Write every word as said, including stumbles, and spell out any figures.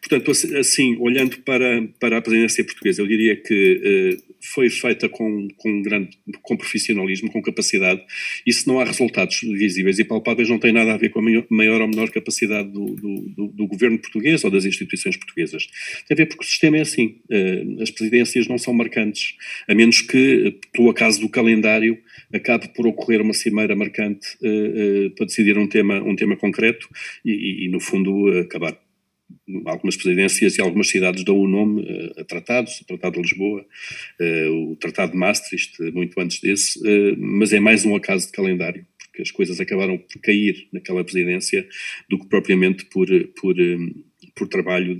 Portanto, assim, olhando para, para a presidência portuguesa, eu diria que eh, foi feita com, com, grande, com profissionalismo, com capacidade, e se não há resultados visíveis e palpáveis, não tem nada a ver com a maior ou menor capacidade do, do, do, do governo português ou das instituições portuguesas. Tem a ver porque o sistema é assim, eh, as presidências não são marcantes, a menos que, pelo acaso do calendário, acabe por ocorrer uma cimeira marcante eh, eh, para decidir um tema, um tema concreto e, e, e no fundo, acabar. Algumas presidências e algumas cidades dão o nome uh, a tratados, o Tratado de Lisboa, uh, o Tratado de Maastricht, muito antes desse, uh, mas é mais um acaso de calendário, porque as coisas acabaram por cair naquela presidência do que propriamente por, por, um, por trabalho